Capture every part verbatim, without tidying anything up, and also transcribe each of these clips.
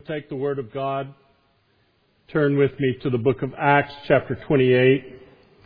take the Word of God, turn with me to the book of Acts, chapter twenty-eight.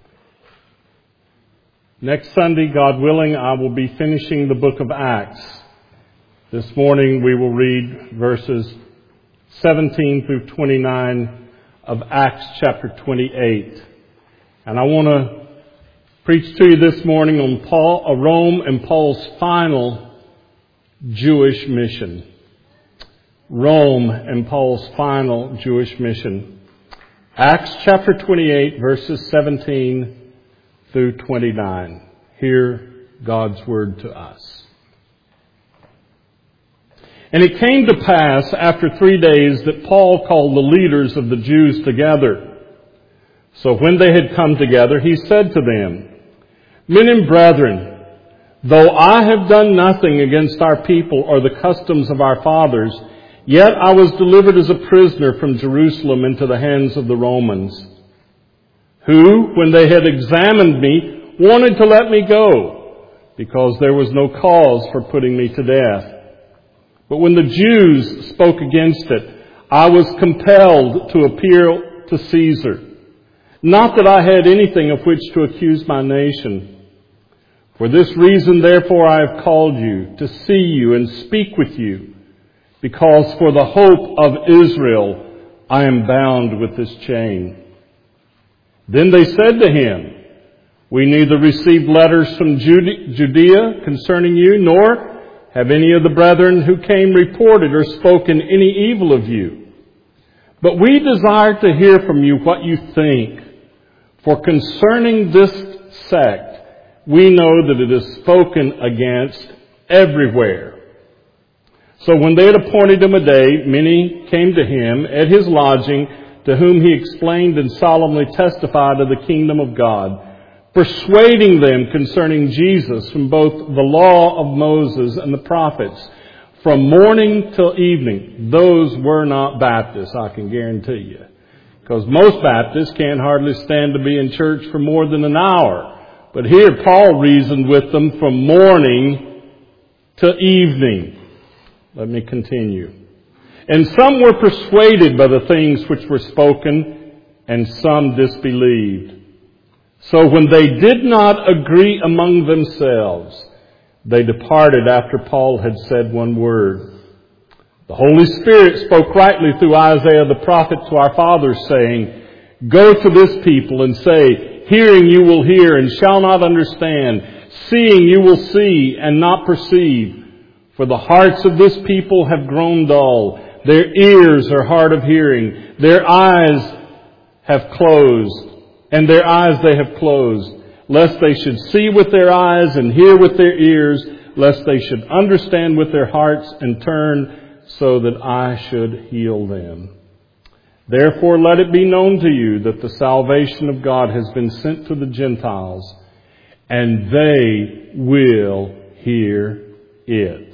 Next Sunday, God willing, I will be finishing the book of Acts. This morning we will read verses seventeen through twenty-nine of Acts chapter twenty-eight. And I want to preach to you this morning on Paul, uh, Rome and Paul's final Jewish mission. Rome and Paul's final Jewish mission. Acts chapter twenty-eight, verses seventeen through twenty-nine. Hear God's word to us. And it came to pass after three days that Paul called the leaders of the Jews together. So when they had come together, he said to them, Men and brethren, though I have done nothing against our people or the customs of our fathers, yet I was delivered as a prisoner from Jerusalem into the hands of the Romans, who, when they had examined me, wanted to let me go, because there was no cause for putting me to death. But when the Jews spoke against it, I was compelled to appeal to Caesar. Not that I had anything of which to accuse my nation. For this reason, therefore, I have called you, to see you and speak with you, because for the hope of Israel I am bound with this chain. Then they said to him, We neither received letters from Judea concerning you, nor have any of the brethren who came reported or spoken any evil of you. But we desire to hear from you what you think. For concerning this sect, we know that it is spoken against everywhere. So when they had appointed him a day, many came to him at his lodging, to whom he explained and solemnly testified of the kingdom of God, persuading them concerning Jesus from both the law of Moses and the prophets, from morning till evening. Those were not Baptists, I can guarantee you. Because most Baptists can't hardly stand to be in church for more than an hour. But here Paul reasoned with them from morning to evening. Let me continue. And some were persuaded by the things which were spoken, and some disbelieved. So when they did not agree among themselves, they departed after Paul had said one word. The Holy Spirit spoke rightly through Isaiah the prophet to our fathers, saying, Go to this people and say, Hearing you will hear and shall not understand. Seeing you will see and not perceive. For the hearts of this people have grown dull. Their ears are hard of hearing. Their eyes have closed. And their eyes they have closed. Lest they should see with their eyes and hear with their ears. Lest they should understand with their hearts and turn so that I should heal them. Therefore let it be known to you that the salvation of God has been sent to the Gentiles, and they will hear it.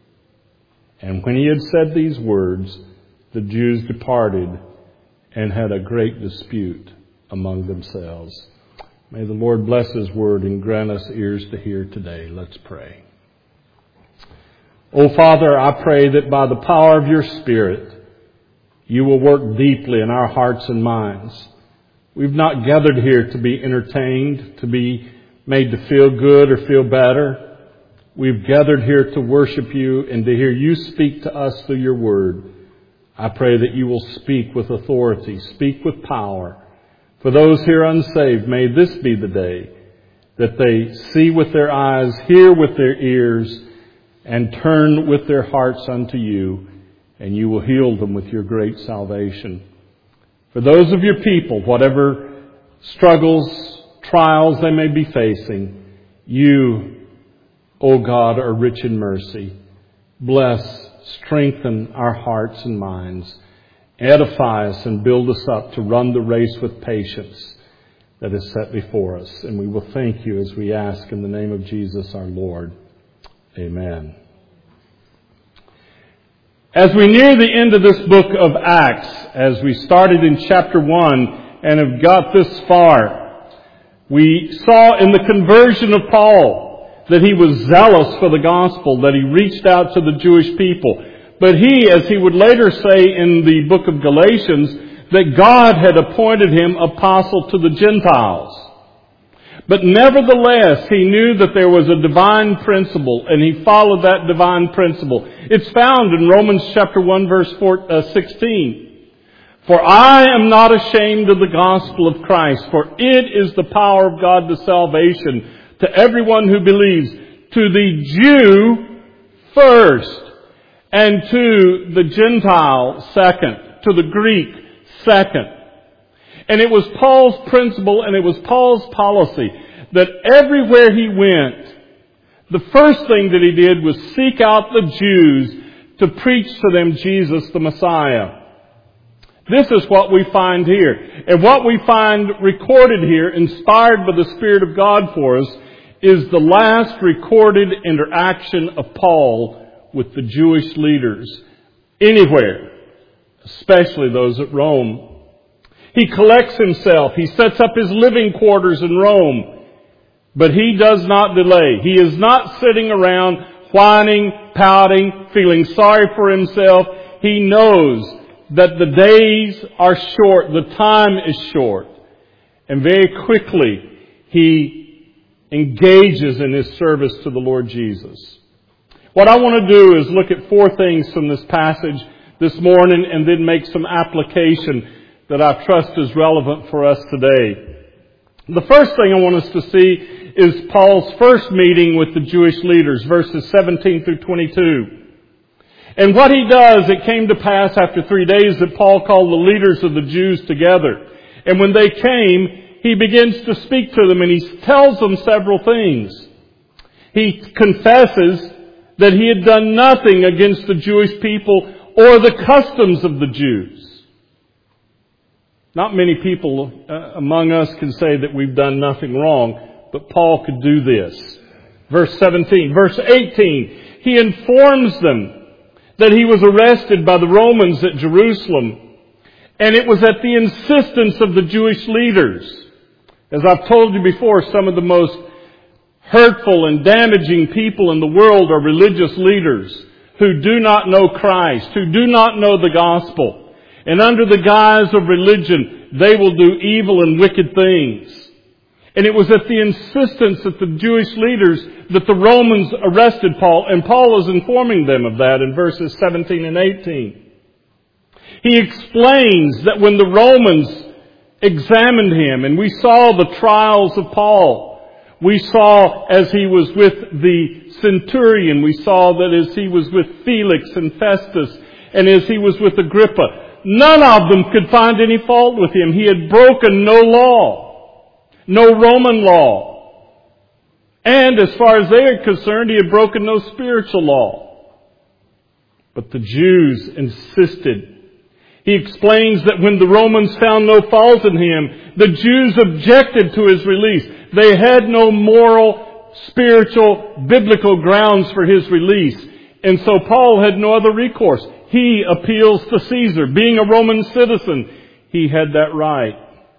And when he had said these words, the Jews departed and had a great dispute among themselves. May the Lord bless His word and grant us ears to hear today. Let's pray. Oh, Father, I pray that by the power of your Spirit, you will work deeply in our hearts and minds. We've not gathered here to be entertained, to be made to feel good or feel better. We've gathered here to worship you and to hear you speak to us through your word. I pray that you will speak with authority, speak with power. For those here unsaved, may this be the day that they see with their eyes, hear with their ears, and turn with their hearts unto you, and you will heal them with your great salvation. For those of your people, whatever struggles, trials they may be facing, you, O God, are rich in mercy. Bless, strengthen our hearts and minds. Edify us and build us up to run the race with patience that is set before us. And we will thank you as we ask in the name of Jesus our Lord. Amen. As we near the end of this book of Acts, as we started in chapter one and have got this far, we saw in the conversion of Paul that he was zealous for the gospel, that he reached out to the Jewish people. But he, as he would later say in the book of Galatians, that God had appointed him apostle to the Gentiles. But nevertheless, he knew that there was a divine principle, and he followed that divine principle. It's found in Romans chapter one, verse sixteen. For I am not ashamed of the gospel of Christ, for it is the power of God to salvation to everyone who believes, to the Jew first, and to the Gentile second, to the Greek second. And it was Paul's principle and it was Paul's policy that everywhere he went, the first thing that he did was seek out the Jews to preach to them Jesus the Messiah. This is what we find here. And what we find recorded here, inspired by the Spirit of God for us, is the last recorded interaction of Paul with the Jewish leaders anywhere, especially those at Rome. He collects himself. He sets up his living quarters in Rome. But he does not delay. He is not sitting around whining, pouting, feeling sorry for himself. He knows that the days are short, the time is short. And very quickly he engages in his service to the Lord Jesus. What I want to do is look at four things from this passage this morning and then make some application that I trust is relevant for us today. The first thing I want us to see is Paul's first meeting with the Jewish leaders, verses seventeen through twenty-two. And what he does, it came to pass after three days that Paul called the leaders of the Jews together. And when they came, he begins to speak to them and he tells them several things. He confesses that he had done nothing against the Jewish people or the customs of the Jews. Not many people uh, among us can say that we've done nothing wrong, but Paul could do this. Verse seventeen. Verse eighteen. He informs them that he was arrested by the Romans at Jerusalem, and it was at the insistence of the Jewish leaders. As I've told you before, some of the most hurtful and damaging people in the world are religious leaders who do not know Christ, who do not know the gospel. And under the guise of religion, they will do evil and wicked things. And it was at the insistence of the Jewish leaders that the Romans arrested Paul. And Paul is informing them of that in verses seventeen and eighteen. He explains that when the Romans examined him, and we saw the trials of Paul, we saw as he was with the centurion, we saw that as he was with Felix and Festus, and as he was with Agrippa, none of them could find any fault with him. He had broken no law, no Roman law. And as far as they are concerned, he had broken no spiritual law. But the Jews insisted. He explains that when the Romans found no fault in him, the Jews objected to his release. They had no moral, spiritual, biblical grounds for his release. And so Paul had no other recourse. He appeals to Caesar. Being a Roman citizen, he had that right.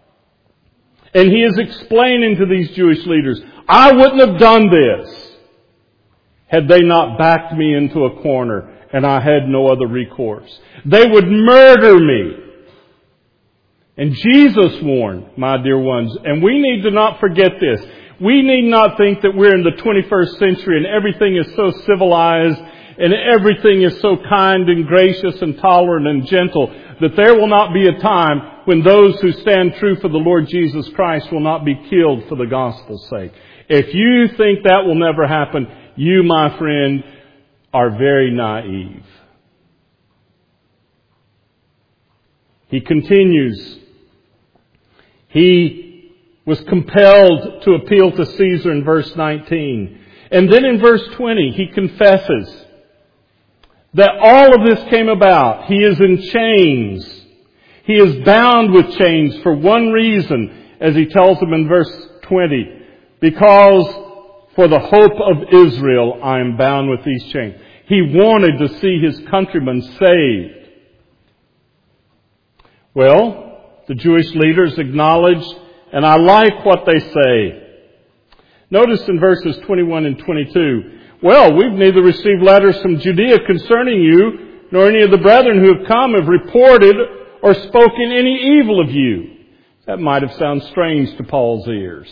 And he is explaining to these Jewish leaders, I wouldn't have done this had they not backed me into a corner and I had no other recourse. They would murder me. And Jesus warned, my dear ones, and we need to not forget this. We need not think that we're in the twenty-first century and everything is so civilized and everything is so kind and gracious and tolerant and gentle that there will not be a time when those who stand true for the Lord Jesus Christ will not be killed for the gospel's sake. If you think that will never happen, you, my friend, are very naive. He continues. He was compelled to appeal to Caesar in verse nineteen. And then in verse twenty, he confesses that all of this came about. He is in chains. He is bound with chains for one reason, as he tells them in verse twenty. Because for the hope of Israel, I am bound with these chains. He wanted to see his countrymen saved. Well, the Jewish leaders acknowledged, and I like what they say. Notice in verses twenty-one and twenty-two, well, we've neither received letters from Judea concerning you, nor any of the brethren who have come have reported or spoken any evil of you. That might have sounded strange to Paul's ears.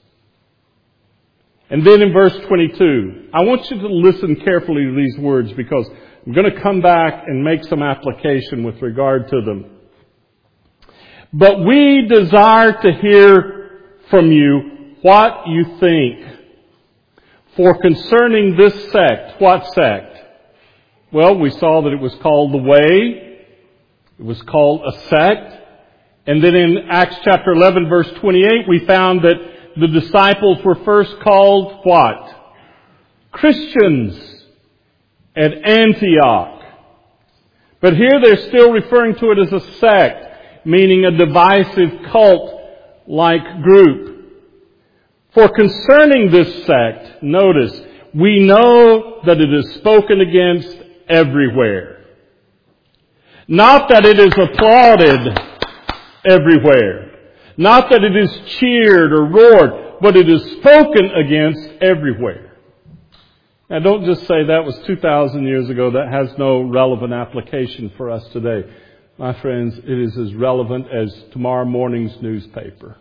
And then in verse twenty-two, I want you to listen carefully to these words because I'm going to come back and make some application with regard to them. But we desire to hear from you what you think. For concerning this sect, what sect? Well, we saw that it was called the Way. It was called a sect. And then in Acts chapter eleven, verse twenty-eight, we found that the disciples were first called what? Christians at Antioch. But here they're still referring to it as a sect, meaning a divisive cult-like group. For concerning this sect, notice, we know that it is spoken against everywhere. Not that it is applauded everywhere. Not that it is cheered or roared, but it is spoken against everywhere. Now don't just say that was two thousand years ago. That has no relevant application for us today. My friends, it is as relevant as tomorrow morning's newspaper.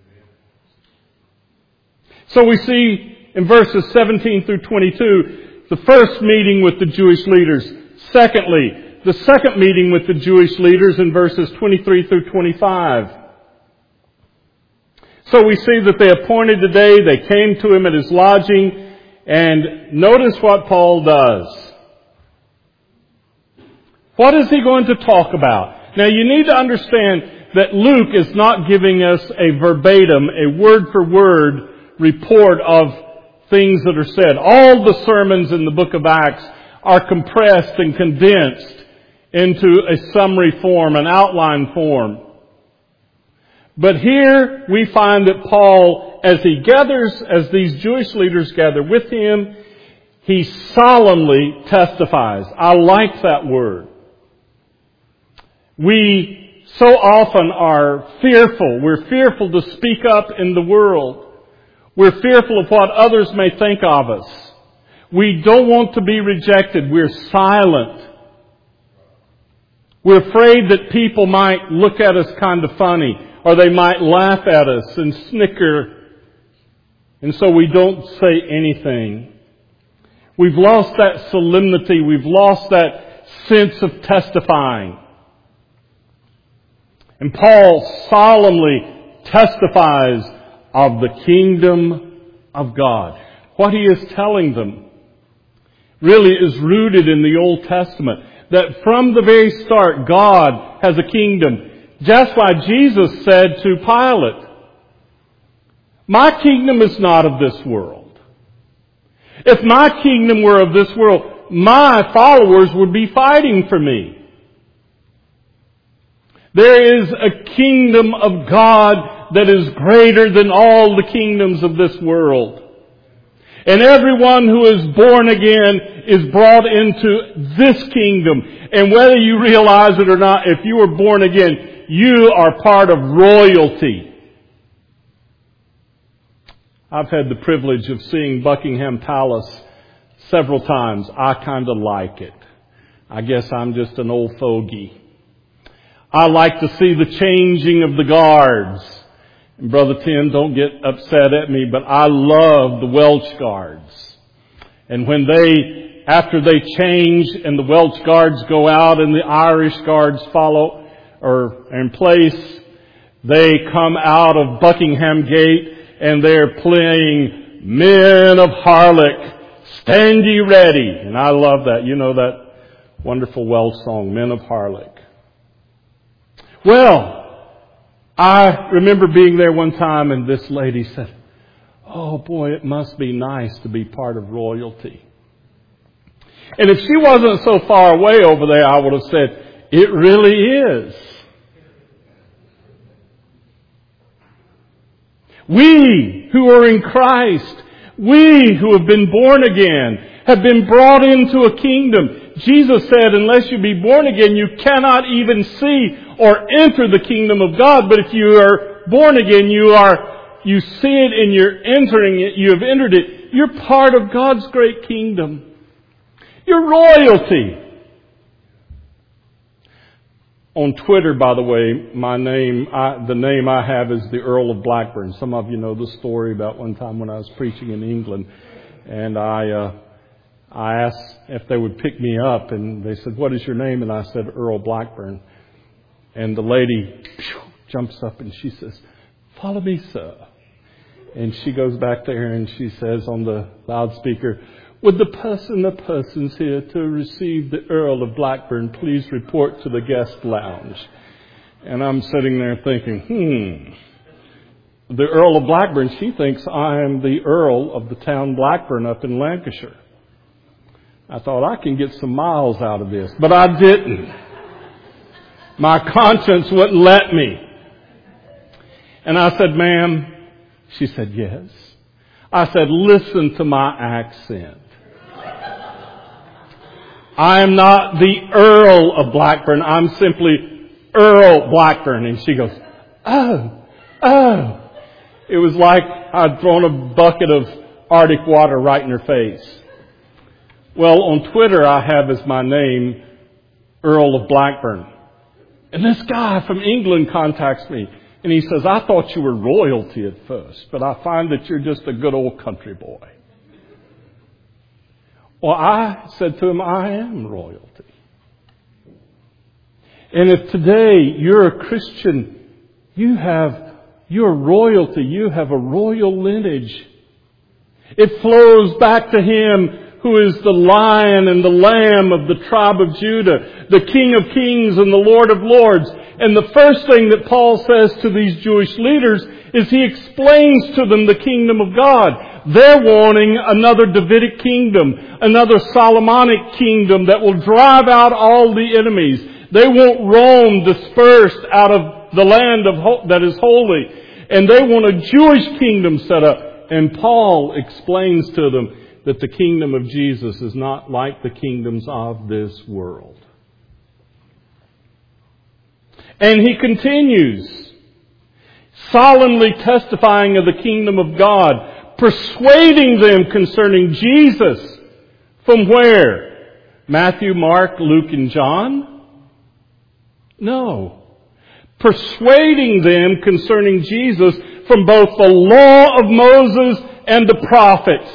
So we see in verses seventeen through twenty-two, the first meeting with the Jewish leaders. Secondly, the second meeting with the Jewish leaders in verses twenty-three through twenty-five. So we see that they appointed the day, they came to him at his lodging, and notice what Paul does. What is he going to talk about? Now you need to understand that Luke is not giving us a verbatim, a word for word report of things that are said. All the sermons in the book of Acts are compressed and condensed into a summary form, an outline form. But here we find that Paul, as he gathers, as these Jewish leaders gather with him, he solemnly testifies. I like that word. We so often are fearful. We're fearful to speak up in the world. We're fearful of what others may think of us. We don't want to be rejected. We're silent. We're afraid that people might look at us kind of funny, or they might laugh at us and snicker. And so we don't say anything. We've lost that solemnity. We've lost that sense of testifying. And Paul solemnly testifies of the kingdom of God. What he is telling them really is rooted in the Old Testament. That from the very start, God has a kingdom. Just like Jesus said to Pilate, my kingdom is not of this world. If my kingdom were of this world, my followers would be fighting for me. There is a kingdom of God that is greater than all the kingdoms of this world. And everyone who is born again is brought into this kingdom. And whether you realize it or not, if you were born again, you are part of royalty. I've had the privilege of seeing Buckingham Palace several times. I kind of like it. I guess I'm just an old fogey. I like to see the changing of the guards. And Brother Tim, don't get upset at me, but I love the Welsh Guards. And when they, after they change and the Welsh Guards go out and the Irish Guards follow or are in place, they come out of Buckingham Gate and they're playing Men of Harlech, Stand Ye Ready. And I love that. You know that wonderful Welsh song, Men of Harlech. Well, I remember being there one time and this lady said, oh boy, it must be nice to be part of royalty. And if she wasn't so far away over there, I would have said, it really is. We who are in Christ, we who have been born again, have been brought into a kingdom. Jesus said, unless you be born again, you cannot even see or enter the kingdom of God. But if you are born again, you are, you see it and you're entering it, you have entered it. You're part of God's great kingdom. You're royalty. On Twitter, by the way, my name, I, the name I have is the Earl of Blackburn. Some of you know the story about one time when I was preaching in England, and I, uh, I asked if they would pick me up, and they said, "What is your name?" And I said, "Earl Blackburn." And the lady phew, jumps up and she says, "Follow me, sir." And she goes back there and she says on the loudspeaker, "Would the person or persons here to receive the Earl of Blackburn please report to the guest lounge?" And I'm sitting there thinking, hmm, the Earl of Blackburn, she thinks I am the Earl of the town Blackburn up in Lancashire. I thought I can get some miles out of this, but I didn't. My conscience wouldn't let me. And I said, "Ma'am." She said, "Yes." I said, "Listen to my accent. I am not the Earl of Blackburn. I'm simply Earl Blackburn." And she goes, "Oh, oh." It was like I'd thrown a bucket of Arctic water right in her face. Well, on Twitter, I have as my name Earl of Blackburn. And this guy from England contacts me. And he says, "I thought you were royalty at first, but I find that you're just a good old country boy." Well, I said to him, I am royalty. And if today you're a Christian, you have, you're royalty, you have a royal lineage. It flows back to Him who is the Lion and the Lamb of the tribe of Judah, the King of Kings and the Lord of Lords. And the first thing that Paul says to these Jewish leaders is he explains to them the kingdom of God. They're wanting another Davidic kingdom, another Solomonic kingdom that will drive out all the enemies. They want Rome dispersed out of the land of that is holy. And they want a Jewish kingdom set up. And Paul explains to them that the kingdom of Jesus is not like the kingdoms of this world. And he continues, solemnly testifying of the kingdom of God, persuading them concerning Jesus. From where? Matthew, Mark, Luke, and John? No. Persuading them concerning Jesus from both the law of Moses and the prophets.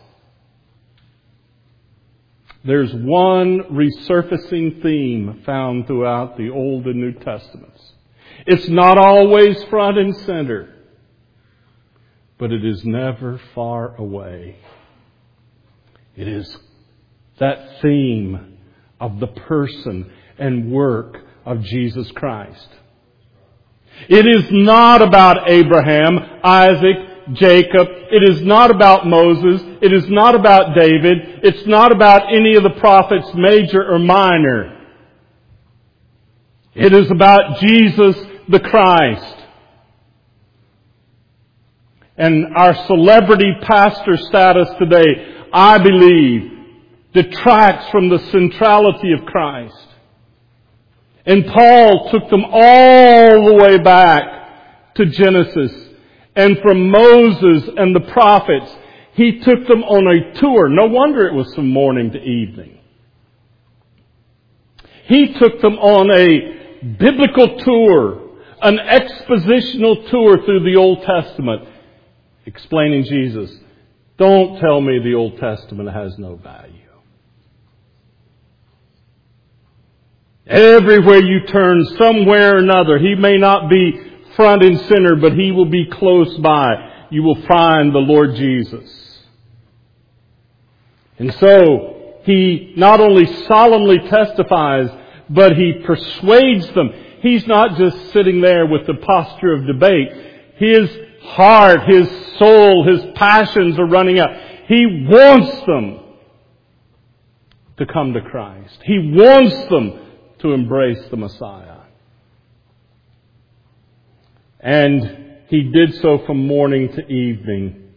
There's one resurfacing theme found throughout the Old and New Testaments. It's not always front and center, but it is never far away. It is that theme of the person and work of Jesus Christ. It is not about Abraham, Isaac, Jacob. It is not about Moses. It is not about David. It's not about any of the prophets, major or minor. It is about Jesus the Christ. And our celebrity pastor status today, I believe, detracts from the centrality of Christ. And Paul took them all the way back to Genesis. And from Moses and the prophets, he took them on a tour. No wonder it was from morning to evening. He took them on a biblical tour, an expositional tour through the Old Testament, explaining Jesus. Don't tell me the Old Testament has no value. Everywhere you turn, somewhere or another, He may not be front and center, but He will be close by. You will find the Lord Jesus. And so, He not only solemnly testifies, but He persuades them. He's not just sitting there with the posture of debate. His heart, His soul, His passions are running out. He wants them to come to Christ. He wants them to embrace the Messiah. And He did so from morning to evening.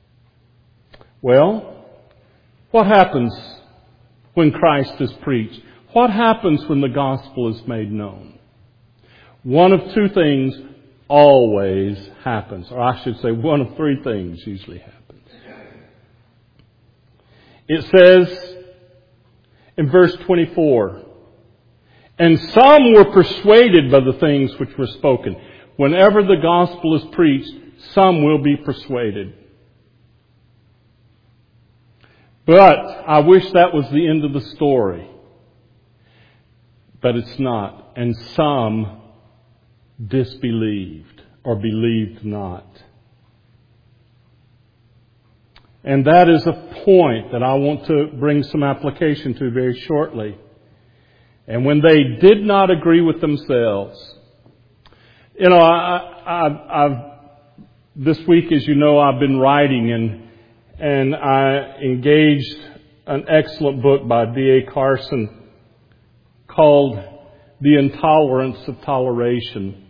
Well, what happens when Christ is preached? What happens when the gospel is made known? One of two things always happens. Or I should say one of three things usually happens. It says in verse twenty-four, And some were persuaded by the things which were spoken. Whenever the gospel is preached, some will be persuaded. But I wish that was the end of the story. But it's not. And some disbelieved or believed not. And that is a point that I want to bring some application to very shortly. And when they did not agree with themselves, you know, I, I, I've this week, as you know, I've been writing, and and I engaged an excellent book by D A Carson called The Intolerance of Toleration.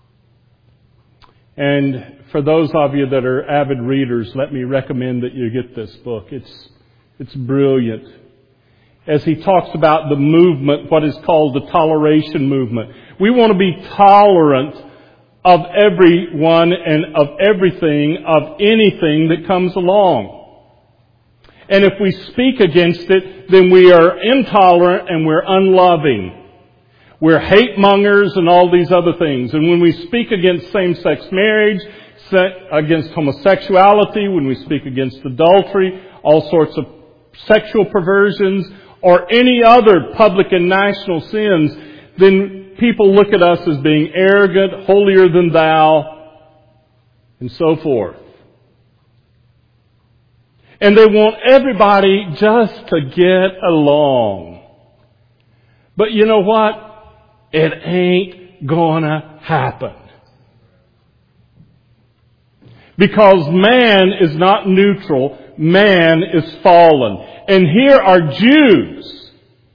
And for those of you that are avid readers, let me recommend that you get this book. It's it's brilliant. As he talks about the movement, what is called the toleration movement. We want to be tolerant of everyone and of everything, of anything that comes along. And if we speak against it, then we are intolerant and we're unloving. We're hate mongers and all these other things. And when we speak against same-sex marriage, against homosexuality, when we speak against adultery, all sorts of sexual perversions, or any other public and national sins, then people look at us as being arrogant, holier than thou, and so forth. And they want everybody just to get along. But you know what? It ain't gonna happen. Because man is not neutral, man is fallen. And here are Jews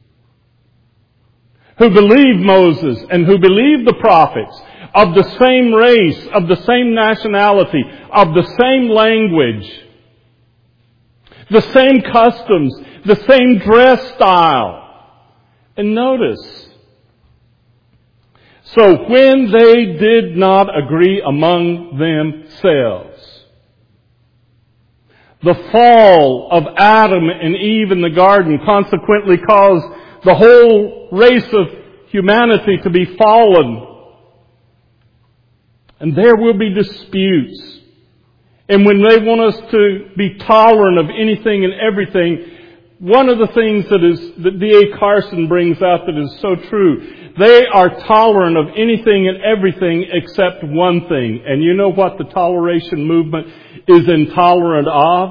who believe Moses and who believe the prophets, of the same race, of the same nationality, of the same language, the same customs, the same dress style. And notice, so when they did not agree among themselves, the fall of Adam and Eve in the garden consequently caused the whole race of humanity to be fallen. And there will be disputes. And when they want us to be tolerant of anything and everything, one of the things that is that D A Carson brings out that is so true, they are tolerant of anything and everything except one thing. And you know what the toleration movement is intolerant of?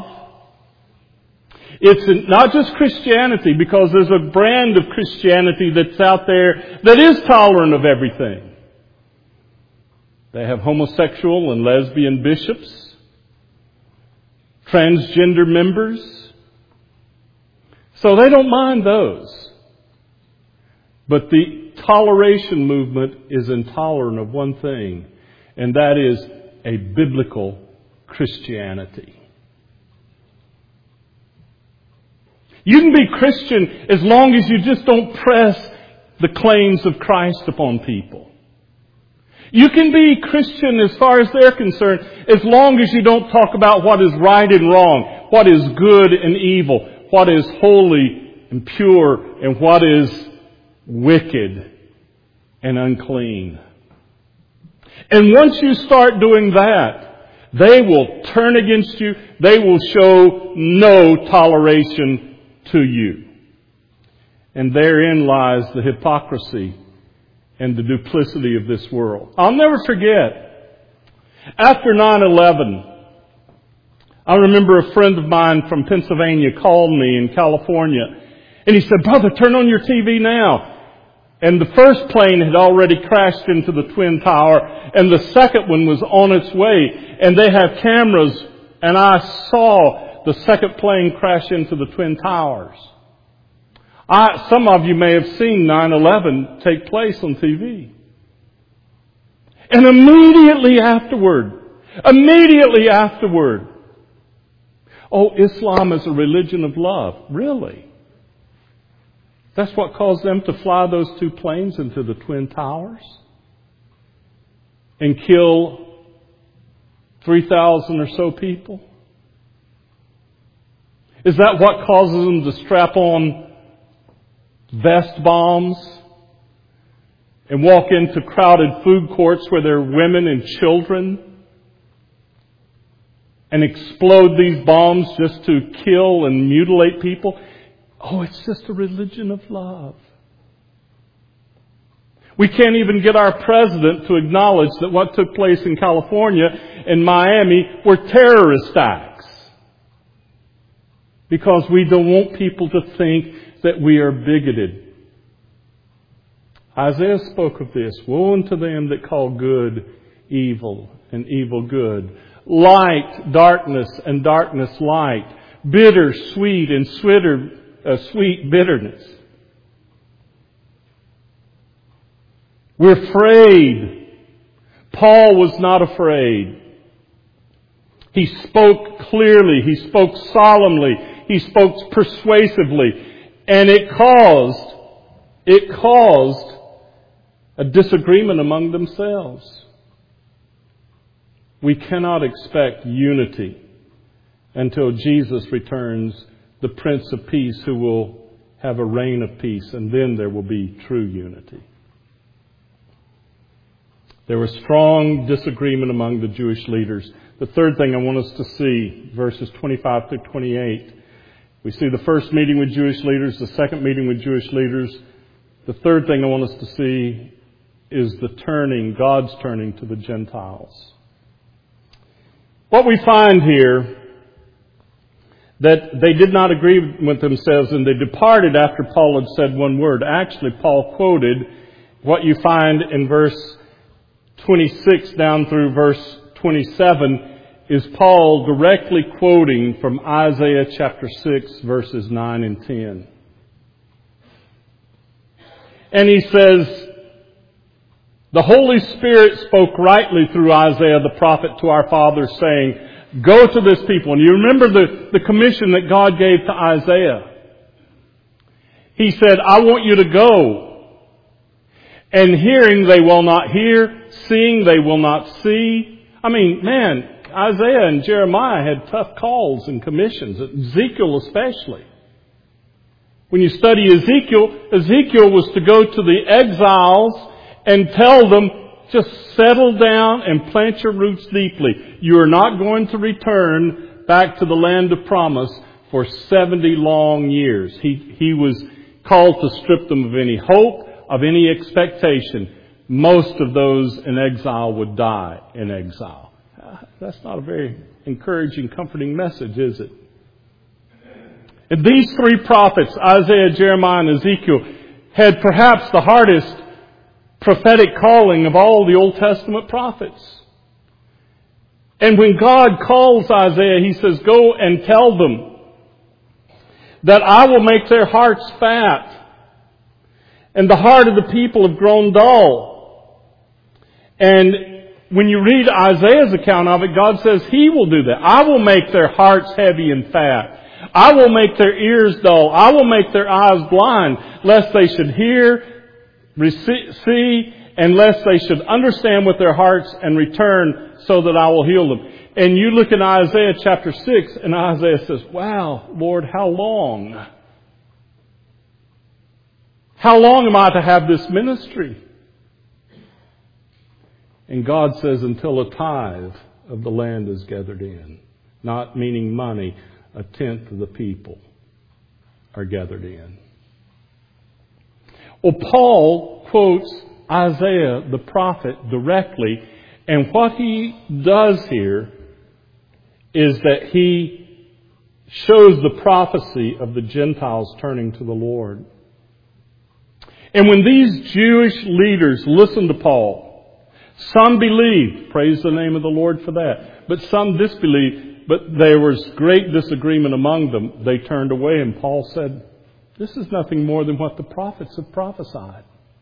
It's not just Christianity, because there's a brand of Christianity that's out there that is tolerant of everything. They have homosexual and lesbian bishops, transgender members. So they don't mind those. But the toleration movement is intolerant of one thing, and that is a biblical Christianity. You can be Christian as long as you just don't press the claims of Christ upon people. You can be Christian as far as they're concerned as long as you don't talk about what is right and wrong, what is good and evil, what is holy and pure, and what is wicked and unclean. And once you start doing that, they will turn against you. They will show no toleration to you. And therein lies the hypocrisy and the duplicity of this world. I'll never forget, after nine eleven, I remember a friend of mine from Pennsylvania called me in California, and he said, "Brother, turn on your T V now." And the first plane had already crashed into the Twin Tower, and the second one was on its way. And they have cameras, and I saw the second plane crash into the Twin Towers. I, some of you may have seen nine eleven take place on T V. And immediately afterward, immediately afterward, oh, Islam is a religion of love. Really? That's what caused them to fly those two planes into the Twin Towers and kill three thousand or so people? Is that what causes them to strap on vest bombs and walk into crowded food courts where there are women and children and explode these bombs just to kill and mutilate people. Oh, it's just a religion of love. We can't even get our president to acknowledge that what took place in California and Miami were terrorist acts. Because we don't want people to think that we are bigoted. Isaiah spoke of this. Woe unto them that call good evil and evil good. Light, darkness, and darkness, light. Bitter, sweet, and sweeter, uh, sweet bitterness. We're afraid. Paul was not afraid. He spoke clearly. He spoke solemnly. He spoke persuasively. And it caused, it caused a disagreement among themselves. We cannot expect unity until Jesus returns, the Prince of Peace, who will have a reign of peace, and then there will be true unity. There was strong disagreement among the Jewish leaders. The third thing I want us to see, verses twenty-five through twenty-eight. We see the first meeting with Jewish leaders, the second meeting with Jewish leaders. The third thing I want us to see is the turning, God's turning to the Gentiles. What we find here, that they did not agree with themselves and they departed after Paul had said one word. Actually, Paul quoted what you find in verse twenty-six down through verse twenty-seven is Paul directly quoting from Isaiah chapter six, verses nine and ten. And he says, the Holy Spirit spoke rightly through Isaiah the prophet to our fathers, saying, go to this people. And you remember the, the commission that God gave to Isaiah. He said, I want you to go. And hearing they will not hear, seeing they will not see. I mean, man, Isaiah and Jeremiah had tough calls and commissions, Ezekiel especially. When you study Ezekiel, Ezekiel was to go to the exiles and tell them, just settle down and plant your roots deeply. You are not going to return back to the land of promise for seventy long years. He, he was called to strip them of any hope, of any expectation. Most of those in exile would die in exile. That's not a very encouraging, comforting message, is it? And these three prophets, Isaiah, Jeremiah, and Ezekiel, had perhaps the hardest prophetic calling of all the Old Testament prophets. And when God calls Isaiah, He says, go and tell them that I will make their hearts fat and the heart of the people have grown dull. And when you read Isaiah's account of it, God says He will do that. I will make their hearts heavy and fat. I will make their ears dull. I will make their eyes blind, lest they should hear, see, and lest they should understand with their hearts and return so that I will heal them. And you look in Isaiah chapter six, and Isaiah says, wow, Lord, how long? How long am I to have this ministry? And God says, until a tithe of the land is gathered in. Not meaning money, a tenth of the people are gathered in. Well, Paul quotes Isaiah the prophet directly, and what he does here is that he shows the prophecy of the Gentiles turning to the Lord. And when these Jewish leaders listened to Paul, some believed, praise the name of the Lord for that, but some disbelieved, but there was great disagreement among them. They turned away, and Paul said, this is nothing more than what the prophets have prophesied.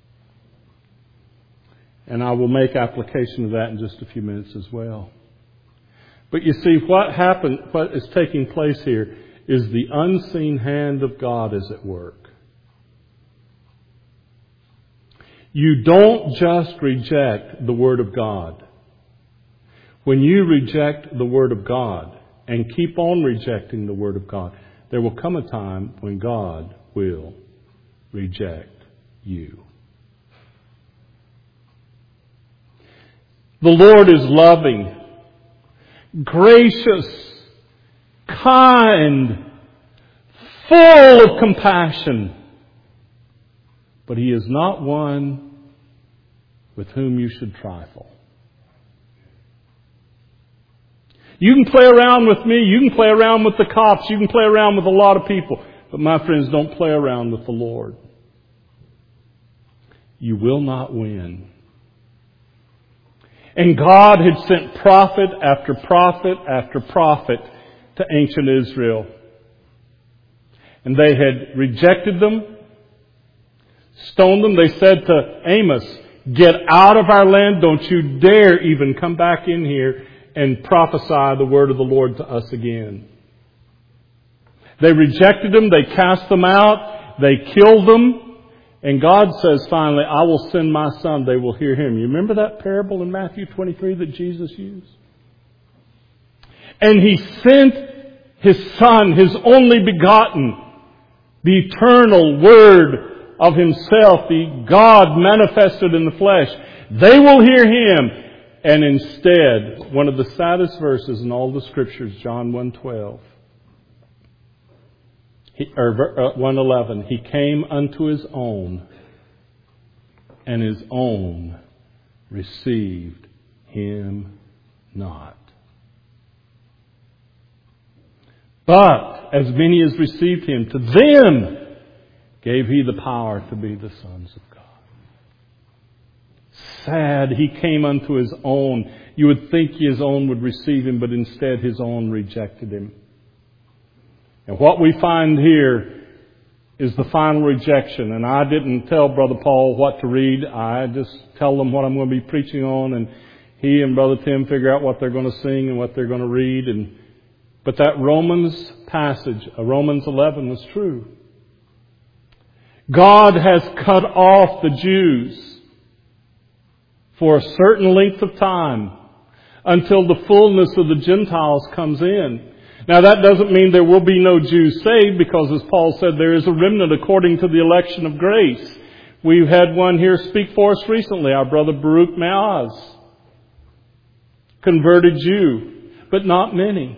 And I will make application of that in just a few minutes as well. But you see, what happened, what is taking place here is the unseen hand of God is at work. You don't just reject the Word of God. When you reject the Word of God and keep on rejecting the Word of God, there will come a time when God will reject you. The Lord is loving, gracious, kind, full of compassion. But He is not one with whom you should trifle. You can play around with me. You can play around with the cops. You can play around with a lot of people. But my friends, don't play around with the Lord. You will not win. And God had sent prophet after prophet after prophet to ancient Israel. And they had rejected them, stoned them. They said to Amos, "Get out of our land. Don't you dare even come back in here and prophesy the word of the Lord to us again." They rejected them. They cast them out. They killed them. And God says finally, "I will send my Son. They will hear Him." You remember that parable in Matthew twenty-three that Jesus used? And He sent His Son, His only begotten, the eternal Word of Himself, the God manifested in the flesh. They will hear Him. And instead, one of the saddest verses in all the Scriptures, John one twelve, he, or one eleven, He came unto His own, and His own received Him not. But as many as received Him, to them gave He the power to be the sons of God. Sad, He came unto His own. You would think His own would receive Him, but instead His own rejected Him. And what we find here is the final rejection. And I didn't tell Brother Paul what to read. I just tell them what I'm going to be preaching on, and he and Brother Tim figure out what they're going to sing and what they're going to read. And but that Romans passage, Romans eleven, was true. God has cut off the Jews for a certain length of time until the fullness of the Gentiles comes in. Now that doesn't mean there will be no Jews saved, because as Paul said, there is a remnant according to the election of grace. We've had one here speak for us recently, our brother Baruch Meaz, converted Jew, but not many.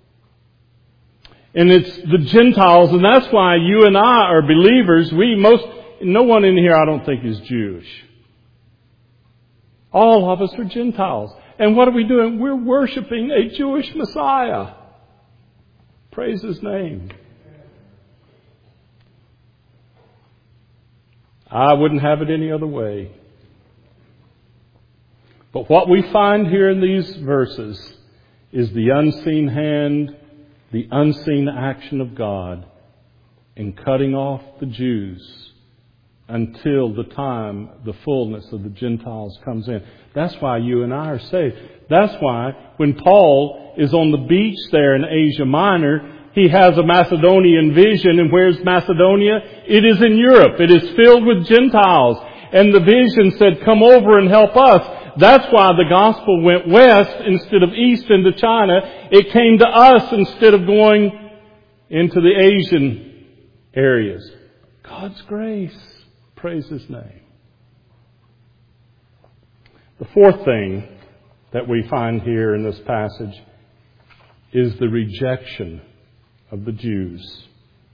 And it's the Gentiles, and that's why you and I are believers. We most, no one in here I don't think is Jewish. All of us are Gentiles. And what are we doing? We're worshiping a Jewish Messiah. Praise His name. I wouldn't have it any other way. But what we find here in these verses is the unseen hand, the unseen action of God in cutting off the Jews until the time the fullness of the Gentiles comes in. That's why you and I are saved. That's why when Paul is on the beach there in Asia Minor, he has a Macedonian vision. And where's Macedonia? It is in Europe. It is filled with Gentiles. And the vision said, "Come over and help us." That's why the gospel went west instead of east into China. It came to us instead of going into the Asian areas. God's grace. Praise His name. The fourth thing that we find here in this passage is the rejection of the Jews.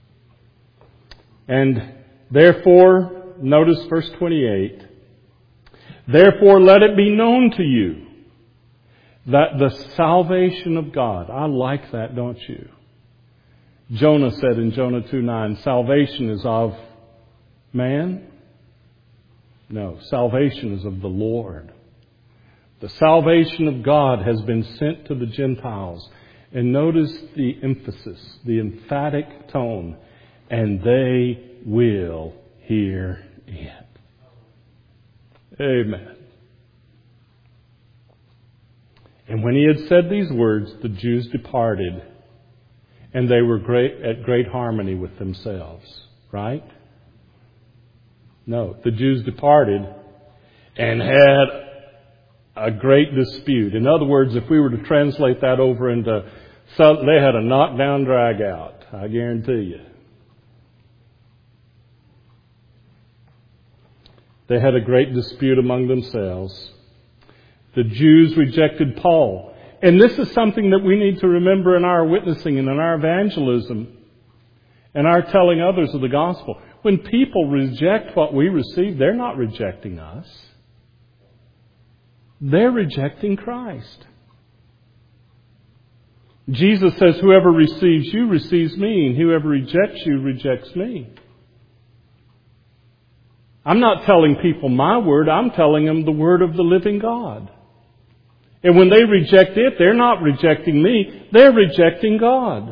And therefore, notice verse twenty-eight, "Therefore let it be known to you that the salvation of God," I like that, don't you? Jonah said in Jonah two nine, salvation is of man? No, salvation is of the Lord. The salvation of God has been sent to the Gentiles. And notice the emphasis, the emphatic tone. And they will hear it. Amen. And when he had said these words, the Jews departed, and they were great, at great harmony with themselves. Right? No, the Jews departed and had a great dispute. In other words, if we were to translate that over into, so they had a knockdown drag out, I guarantee you. They had a great dispute among themselves. The Jews rejected Paul. And this is something that we need to remember in our witnessing and in our evangelism and our telling others of the gospel. When people reject what we receive, they're not rejecting us. They're rejecting Christ. Jesus says, whoever receives you receives me, and whoever rejects you rejects me. I'm not telling people my word, I'm telling them the word of the living God. And when they reject it, they're not rejecting me, they're rejecting God.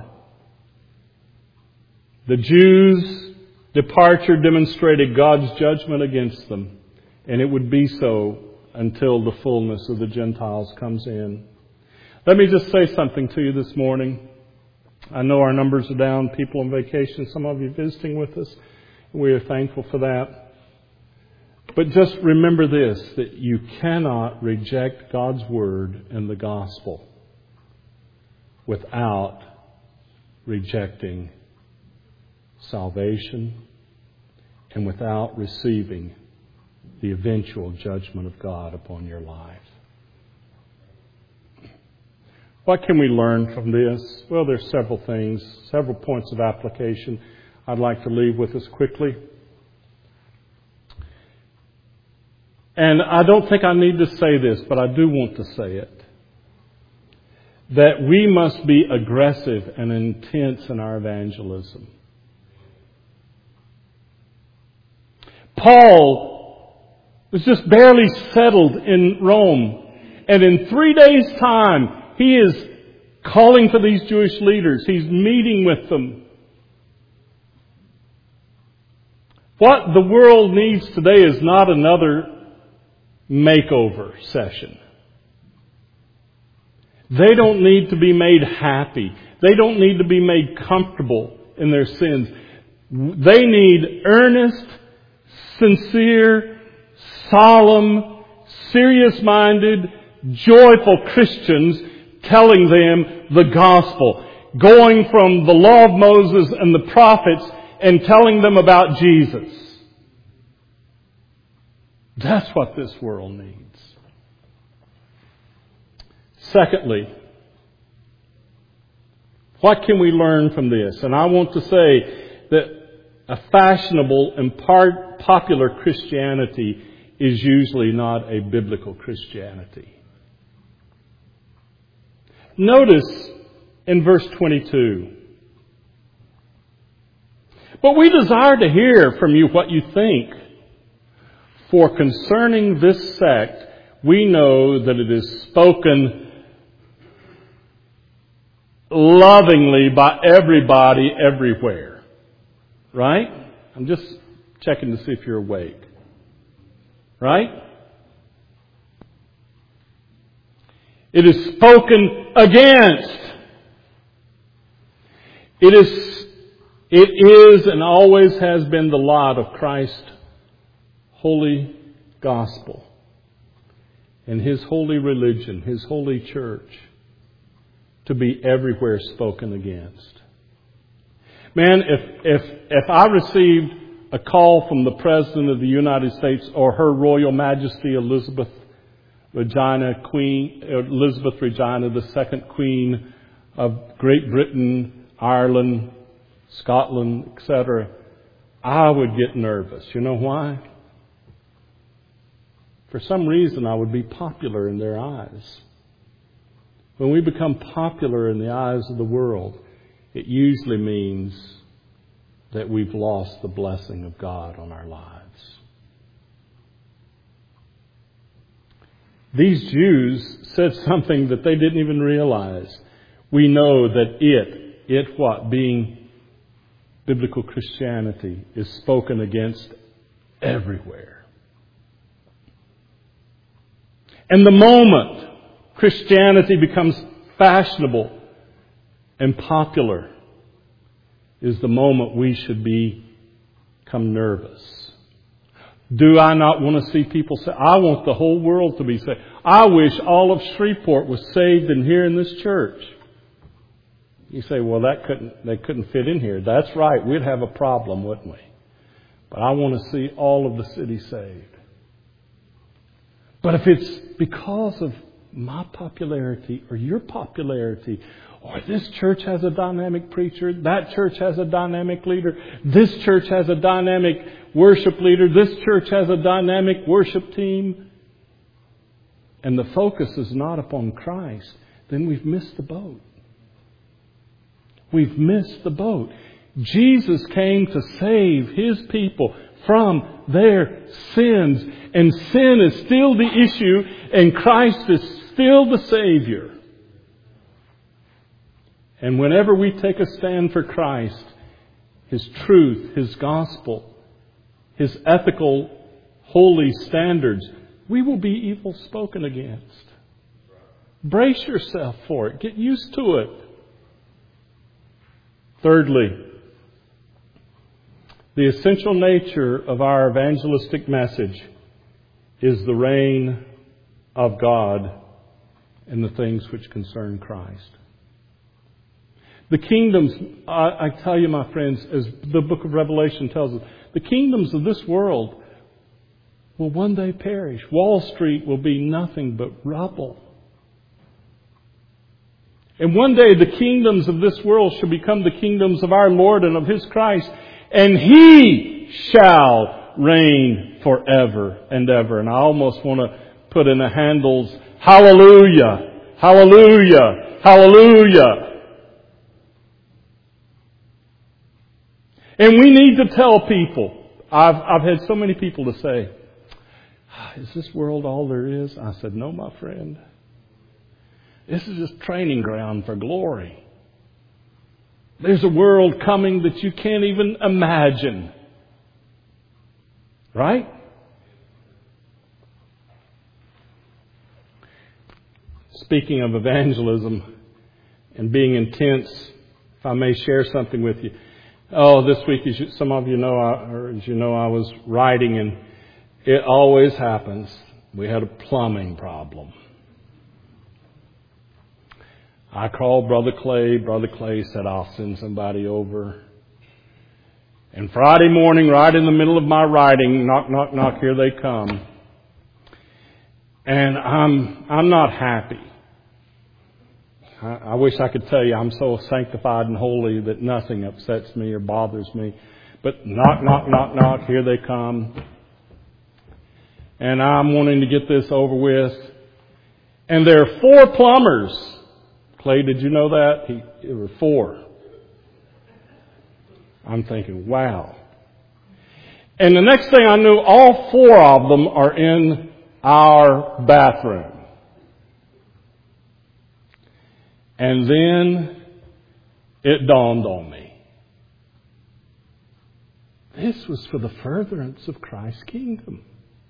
The Jews' departure demonstrated God's judgment against them, and it would be so until the fullness of the Gentiles comes in. Let me just say something to you this morning. I know our numbers are down, people on vacation, some of you visiting with us. We are thankful for that. But just remember this, that you cannot reject God's Word and the gospel without rejecting salvation and without receiving the eventual judgment of God upon your life. What can we learn from this? Well, there's several things, several points of application I'd like to leave with us quickly. And I don't think I need to say this, but I do want to say it. That we must be aggressive and intense in our evangelism. Paul was just barely settled in Rome. And in three days' time, he is calling for these Jewish leaders. He's meeting with them. What the world needs today is not another makeover session. They don't need to be made happy. They don't need to be made comfortable in their sins. They need earnest, sincere, solemn, serious-minded, joyful Christians telling them the gospel, going from the law of Moses and the prophets and telling them about Jesus. That's what this world needs. Secondly, what can we learn from this? And I want to say that a fashionable and par- popular Christianity is usually not a biblical Christianity. Notice in verse twenty-two, but we desire to hear from you what you think. For concerning this sect, we know that it is spoken lovingly by everybody everywhere. Right? I'm just checking to see if you're awake. Right? It is spoken against. It is, it is and always has been the lot of Christ's holy gospel and His holy religion, His holy church, to be everywhere spoken against. Man, if, if, if I received a call from the President of the United States or Her Royal Majesty Elizabeth Regina, Queen, Elizabeth Regina, the second Queen of Great Britain, Ireland, Scotland, et cetera, I would get nervous. You know why? For some reason, I would be popular in their eyes. When we become popular in the eyes of the world, it usually means that we've lost the blessing of God on our lives. These Jews said something that they didn't even realize. We know that it, it what? Being biblical Christianity is spoken against everywhere. And the moment Christianity becomes fashionable and popular is the moment we should be, become nervous. Do I not want to see people say, I want the whole world to be saved. I wish all of Shreveport was saved in here in this church. You say, well, that couldn't, they couldn't fit in here. That's right. We'd have a problem, wouldn't we? But I want to see all of the city saved. But if it's because of my popularity or your popularity, or this church has a dynamic preacher, that church has a dynamic leader, this church has a dynamic worship leader, this church has a dynamic worship team, and the focus is not upon Christ, then we've missed the boat. We've missed the boat. Jesus came to save His people from their sins. And sin is still the issue, and Christ is still the Savior. And whenever we take a stand for Christ, His truth, His gospel, His ethical, holy standards, we will be evil spoken against. Brace yourself for it. Get used to it. Thirdly, the essential nature of our evangelistic message is the reign of God in the things which concern Christ. The kingdoms, I, I tell you, my friends, as the book of Revelation tells us, the kingdoms of this world will one day perish. Wall Street will be nothing but rubble. And one day the kingdoms of this world shall become the kingdoms of our Lord and of His Christ. And He shall reign forever and ever. And I almost want to put in the handles, hallelujah, hallelujah, hallelujah. And we need to tell people. I've, I've had so many people to say, is this world all there is? I said, no, my friend. This is just training ground for glory. There's a world coming that you can't even imagine. Right? Speaking of evangelism and being intense, if I may share something with you. Oh, this week, as you, some of you know, I, or as you know, I was writing, and it always happens. We had a plumbing problem. I called Brother Clay. Brother Clay said, I'll send somebody over. And Friday morning, right in the middle of my writing, knock, knock, knock, here they come. And I'm, I'm not happy. I, I wish I could tell you I'm so sanctified and holy that nothing upsets me or bothers me. But knock, knock, knock, knock, here they come. And I'm wanting to get this over with. And there are four plumbers. Clay, did you know that? He, there were four. I'm thinking, wow. And the next thing I knew, all four of them are in our bathroom. And then it dawned on me. This was for the furtherance of Christ's kingdom.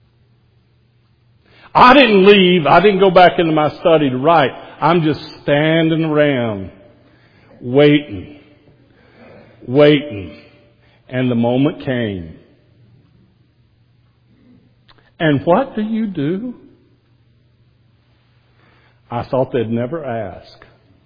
I didn't leave. I didn't go back into my study to write. I'm just standing around, waiting, waiting. And the moment came. And what do you do? I thought they'd never ask.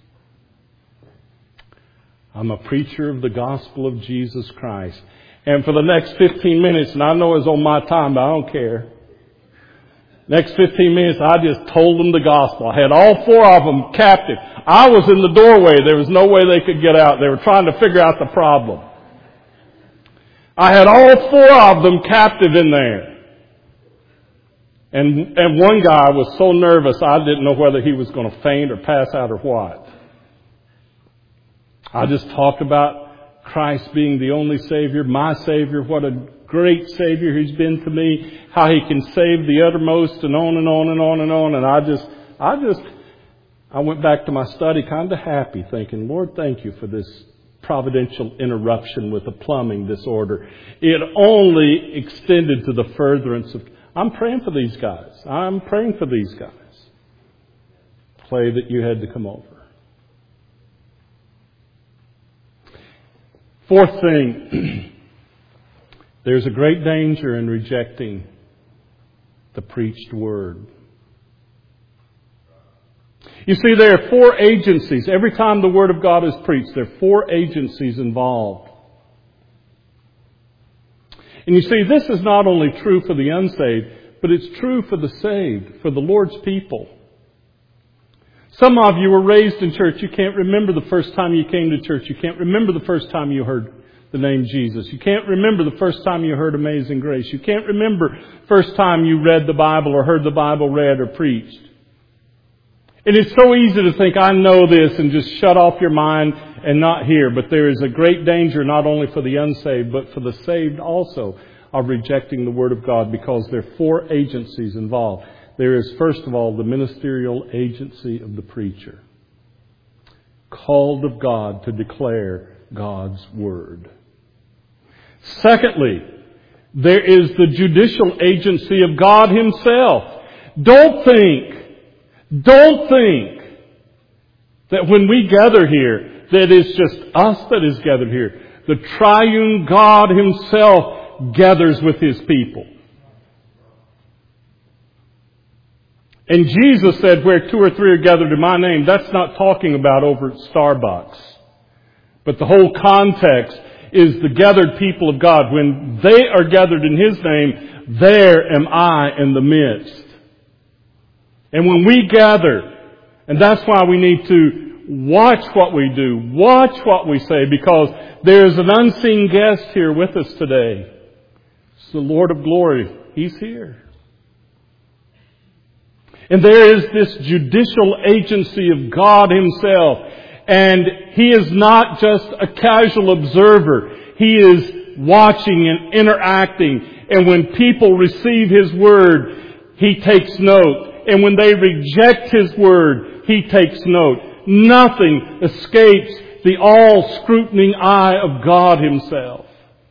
I'm a preacher of the gospel of Jesus Christ. And for the next fifteen minutes, and I know it's on my time, but I don't care. Next fifteen minutes, I just told them the gospel. I had all four of them captive. I was in the doorway. There was no way they could get out. They were trying to figure out the problem. I had all four of them captive in there. And, and one guy was so nervous, I didn't know whether he was going to faint or pass out or what. I just talked about Christ being the only Savior, my Savior, what a great Savior He's been to me, how He can save the uttermost, and on and on and on and on. And I just, I just, I went back to my study kind of happy, thinking, Lord, thank you for this providential interruption with a plumbing disorder. It only extended to the furtherance of, I'm praying for these guys. I'm praying for these guys. Clay, that you had to come over. Fourth thing, there's a great danger in rejecting the preached word. You see, there are four agencies. Every time the Word of God is preached, there are four agencies involved. And you see, this is not only true for the unsaved, but it's true for the saved, for the Lord's people. Some of you were raised in church. You can't remember the first time you came to church. You can't remember the first time you heard the name Jesus. You can't remember the first time you heard Amazing Grace. You can't remember the first time you read the Bible or heard the Bible read or preached. And it's so easy to think, I know this, and just shut off your mind and not hear. But there is a great danger, not only for the unsaved, but for the saved also, of rejecting the Word of God, because there are four agencies involved. There is, first of all, the ministerial agency of the preacher, called of God to declare God's Word. Secondly, there is the judicial agency of God Himself. Don't think, don't think that when we gather here, that it's just us that is gathered here. The triune God Himself gathers with His people. And Jesus said, where two or three are gathered in my name, that's not talking about over at Starbucks. But the whole context is the gathered people of God. When they are gathered in His name, there am I in the midst. And when we gather, and that's why we need to watch what we do, watch what we say, because there is an unseen guest here with us today. It's the Lord of glory. He's here. And there is this judicial agency of God Himself. And He is not just a casual observer. He is watching and interacting. And when people receive His Word, He takes note. And when they reject His Word, He takes note. Nothing escapes the all-scrutinizing eye of God Himself.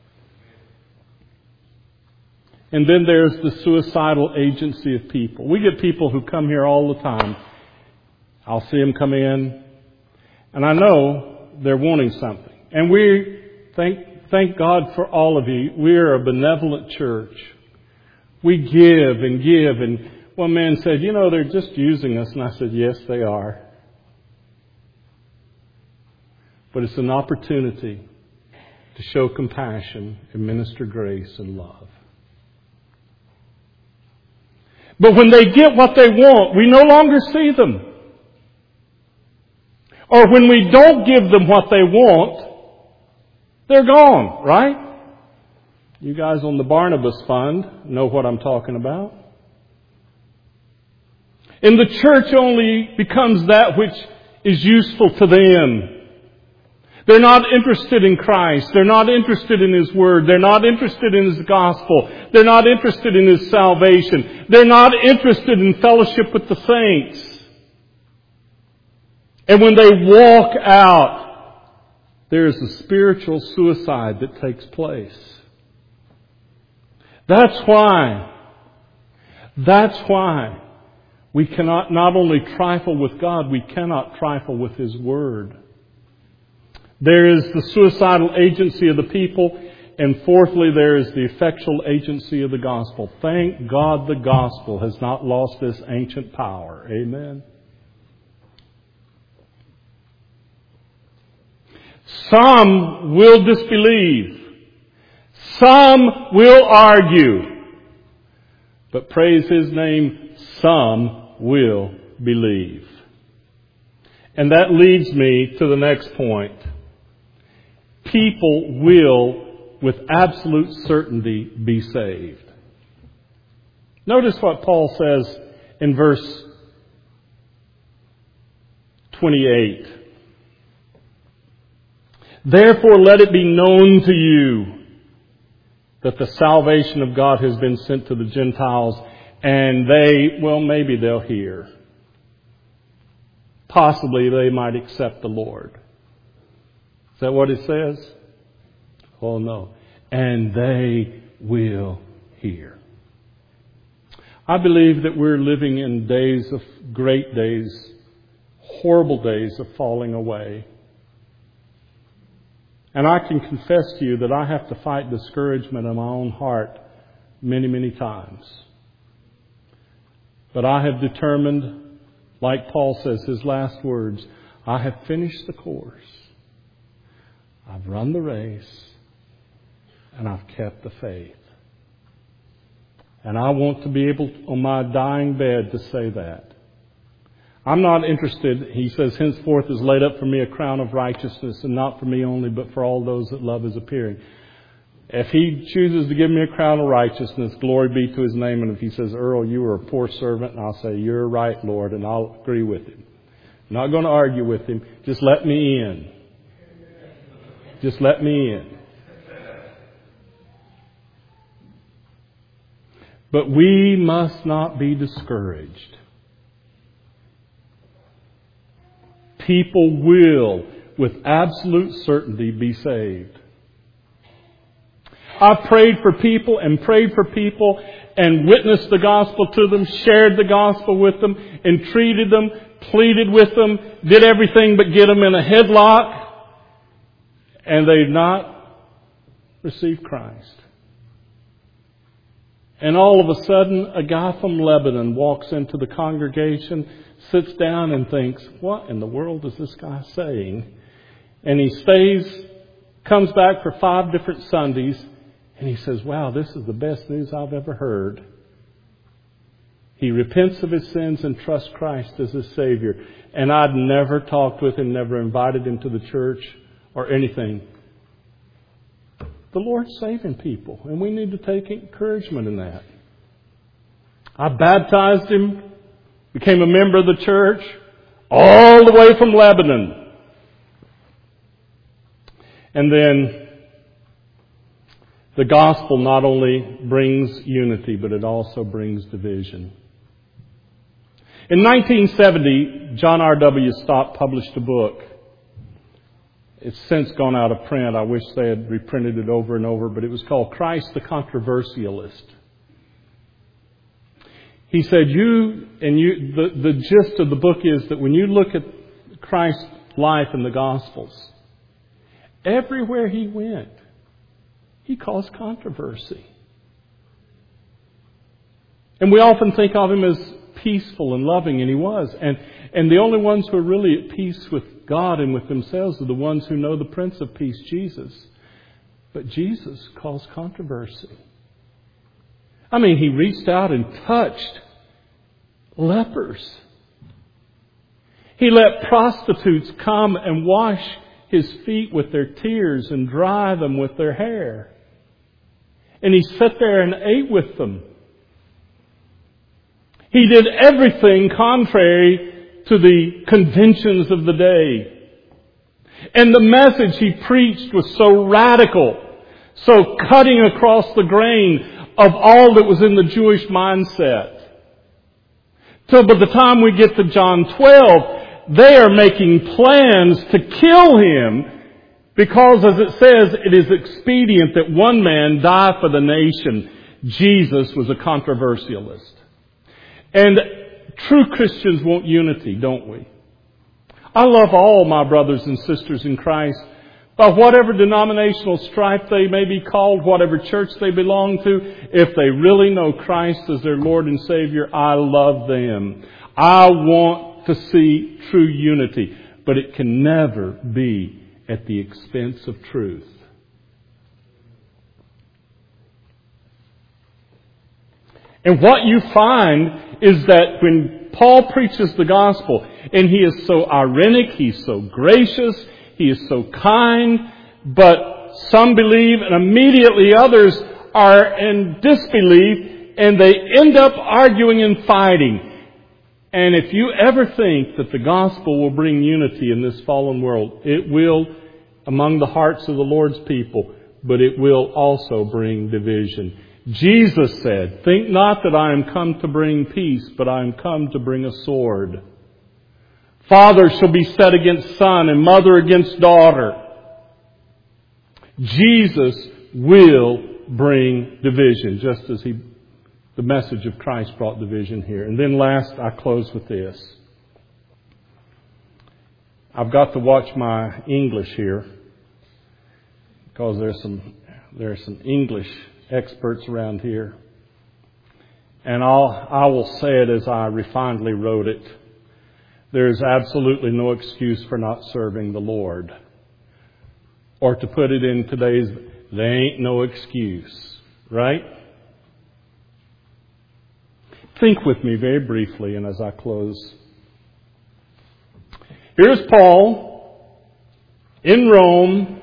And then there's the suicidal agency of people. We get people who come here all the time. I'll see them come in, and I know they're wanting something. And we thank thank God for all of you. We're a benevolent church. We give and give. And one man said, you know, they're just using us. And I said, yes, they are. But it's an opportunity to show compassion and minister grace and love. But when they get what they want, we no longer see them. Or when we don't give them what they want, they're gone, right? You guys on the Barnabas Fund know what I'm talking about. And the church only becomes that which is useful to them. They're not interested in Christ. They're not interested in His Word. They're not interested in His gospel. They're not interested in His salvation. They're not interested in fellowship with the saints. And when they walk out, there is a spiritual suicide that takes place. That's why, that's why we cannot not only trifle with God, we cannot trifle with His Word. There is the suicidal agency of the people. And fourthly, there is the effectual agency of the gospel. Thank God the gospel has not lost this ancient power. Amen. Some will disbelieve. Some will argue. But praise His name, some will believe. And that leads me to the next point. People will, with absolute certainty, be saved. Notice what Paul says in verse twenty-eight. Therefore let it be known to you that the salvation of God has been sent to the Gentiles, and they, well, maybe they'll hear. Possibly they might accept the Lord. Is that what it says? Oh, no. And they will hear. I believe that we're living in days of great days, horrible days of falling away. And I can confess to you that I have to fight discouragement in my own heart many, many times. But I have determined, like Paul says, his last words, I have finished the course. I've run the race, and I've kept the faith. And I want to be able, on my dying bed, to say that. I'm not interested, he says, henceforth is laid up for me a crown of righteousness, and not for me only, but for all those that love his appearing. If he chooses to give me a crown of righteousness, glory be to his name. And if he says, Earl, you were a poor servant, and I'll say, you're right, Lord, and I'll agree with him. I'm not going to argue with him. Just let me in. Just let me in. But we must not be discouraged. People will, with absolute certainty, be saved. I've prayed for people and prayed for people and witnessed the gospel to them, shared the gospel with them, entreated them, pleaded with them, did everything but get them in a headlock, and they've not received Christ. And all of a sudden, a guy from Lebanon walks into the congregation, sits down and thinks, what in the world is this guy saying? And he stays, comes back for five different Sundays, and he says, wow, this is the best news I've ever heard. He repents of his sins and trusts Christ as his Savior. And I'd never talked with him, never invited him to the church or anything. The Lord's saving people, and we need to take encouragement in that. I baptized him, became a member of the church, all the way from Lebanon. And then the gospel not only brings unity, but it also brings division. In nineteen seventy, John R W Stott published a book. It's since gone out of print. I wish they had reprinted it over and over, but it was called Christ the Controversialist. He said, you, and you, the, the gist of the book is that when you look at Christ's life in the Gospels, everywhere he went, he caused controversy. And we often think of him as peaceful and loving, and he was. And, and the only ones who are really at peace with God and with themselves are the ones who know the Prince of Peace, Jesus. But Jesus caused controversy. I mean, he reached out and touched lepers. He let prostitutes come and wash his feet with their tears and dry them with their hair. And he sat there and ate with them. He did everything contrary to the conventions of the day. And the message he preached was so radical, so cutting across the grain of all that was in the Jewish mindset. So by the time we get to John twelve, they are making plans to kill him because, as it says, it is expedient that one man die for the nation. Jesus was a controversialist. And true Christians want unity, don't we? I love all my brothers and sisters in Christ. By whatever denominational stripe they may be called, whatever church they belong to, if they really know Christ as their Lord and Savior, I love them. I want to see true unity, but it can never be at the expense of truth. And what you find is that when Paul preaches the gospel, and he is so ironic, he's so gracious, he is so kind, but some believe and immediately others are in disbelief, and they end up arguing and fighting. And if you ever think that the gospel will bring unity in this fallen world, it will among the hearts of the Lord's people, but it will also bring division. Jesus said, think not that I am come to bring peace, but I am come to bring a sword. Father shall be set against son and mother against daughter. Jesus will bring division, just as he, the message of Christ brought division here. And then last, I close with this. I've got to watch my English here because there's some there's some English experts around here. And I'll, I will say it as I refinedly wrote it. There's absolutely no excuse for not serving the Lord. Or to put it in today's, there ain't no excuse. Right? Think with me very briefly, and as I close. Here's Paul in Rome,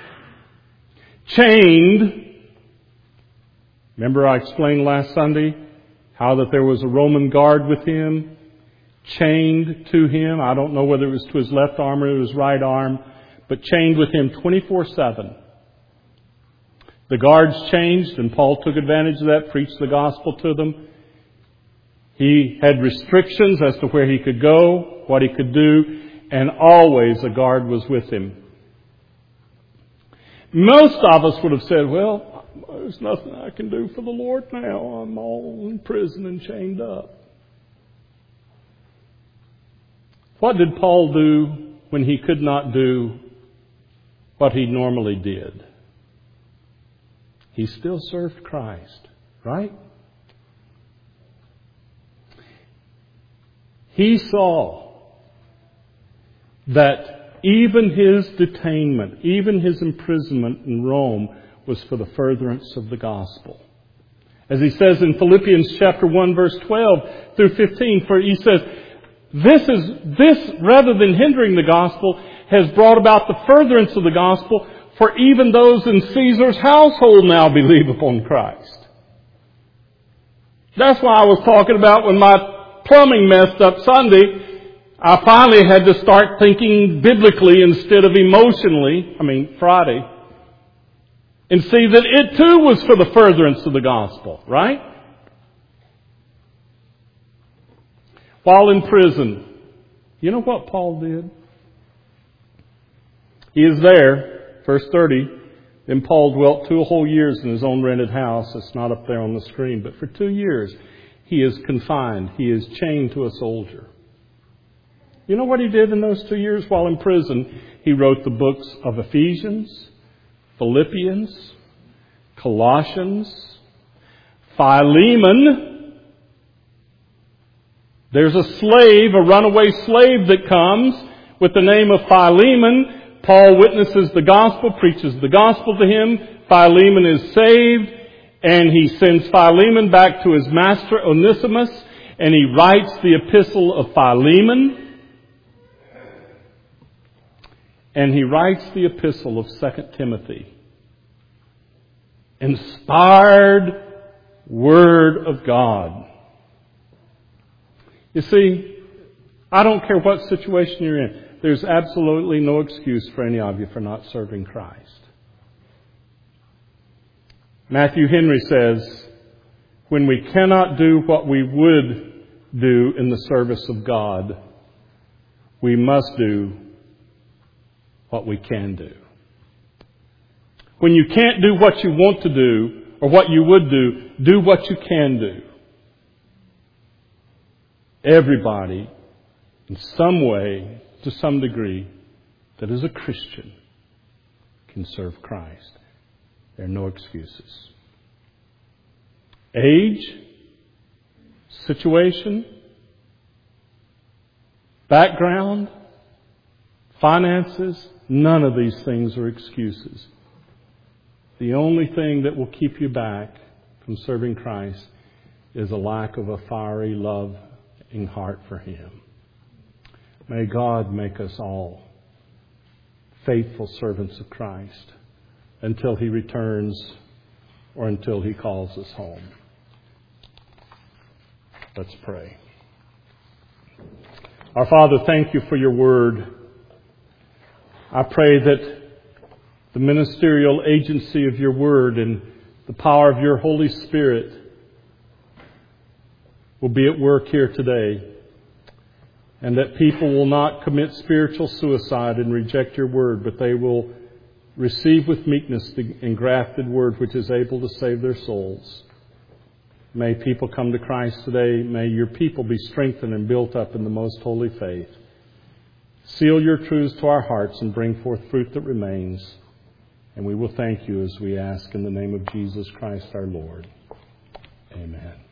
chained. Remember I explained last Sunday how that there was a Roman guard with him, chained to him. I don't know whether it was to his left arm or his right arm, but chained with him twenty-four seven. The guards changed, and Paul took advantage of that, preached the gospel to them. He had restrictions as to where he could go, what he could do, and always a guard was with him. Most of us would have said, well, there's nothing I can do for the Lord now. I'm all in prison and chained up. What did Paul do when he could not do what he normally did? He still served Christ, right? He saw that even his detainment, even his imprisonment in Rome was for the furtherance of the gospel. As he says in Philippians chapter one, verse twelve through fifteen, for he says, this is, this rather than hindering the gospel has brought about the furtherance of the gospel, for even those in Caesar's household now believe upon Christ. That's why I was talking about when my plumbing messed up Sunday, I finally had to start thinking biblically instead of emotionally, I mean Friday, and see that it too was for the furtherance of the gospel, right? While in prison, you know what Paul did? He is there. Verse thirty, then Paul dwelt two whole years in his own rented house. It's not up there on the screen, but for two years he is confined. He is chained to a soldier. You know what he did in those two years while in prison? He wrote the books of Ephesians, Philippians, Colossians, Philemon. There's a slave, a runaway slave that comes with the name of Philemon. Paul witnesses the gospel, preaches the gospel to him. Philemon is saved, and he sends Philemon back to his master Onesimus, and he writes the epistle of Philemon. And he writes the epistle of Second Timothy. Inspired Word of God. You see, I don't care what situation you're in. There's absolutely no excuse for any of you for not serving Christ. Matthew Henry says, when we cannot do what we would do in the service of God, we must do what we can do. When you can't do what you want to do or what you would do, do what you can do. Everybody, in some way, to some degree, that is a Christian, can serve Christ. There are no excuses. Age, situation, background, finances, none of these things are excuses. The only thing that will keep you back from serving Christ is a lack of a fiery, loving heart for Him. May God make us all faithful servants of Christ until He returns or until He calls us home. Let's pray. Our Father, thank You for Your word. I pray that the ministerial agency of Your word and the power of Your Holy Spirit will be at work here today, and that people will not commit spiritual suicide and reject Your word, but they will receive with meekness the engrafted word which is able to save their souls. May people come to Christ today. May Your people be strengthened and built up in the most holy faith. Seal Your truths to our hearts and bring forth fruit that remains. And we will thank You as we ask in the name of Jesus Christ our Lord. Amen.